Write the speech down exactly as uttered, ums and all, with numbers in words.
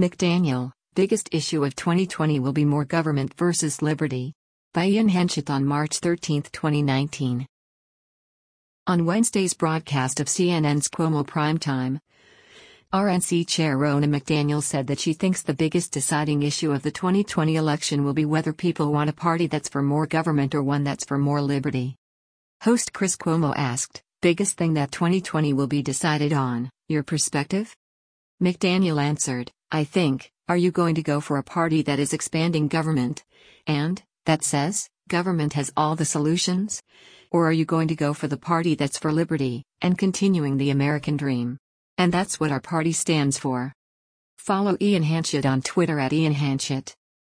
McDaniel, biggest issue of twenty twenty will be more government versus liberty. By Ian Henchett on March thirteenth, twenty nineteen. On Wednesday's broadcast of C N N's Cuomo Primetime, R N C Chair Ronna McDaniel said that she thinks the biggest deciding issue of the twenty twenty election will be whether people want a party that's for more government or one that's for more liberty. Host Chris Cuomo asked, "Biggest thing that twenty twenty will be decided on, your perspective?" McDaniel answered, "I think, are you going to go for a party that is expanding government, and, that says, government has all the solutions? Or are you going to go for the party that's for liberty, and continuing the American dream? And that's what our party stands for." Follow Ian Henchett on Twitter at Ian Henchett.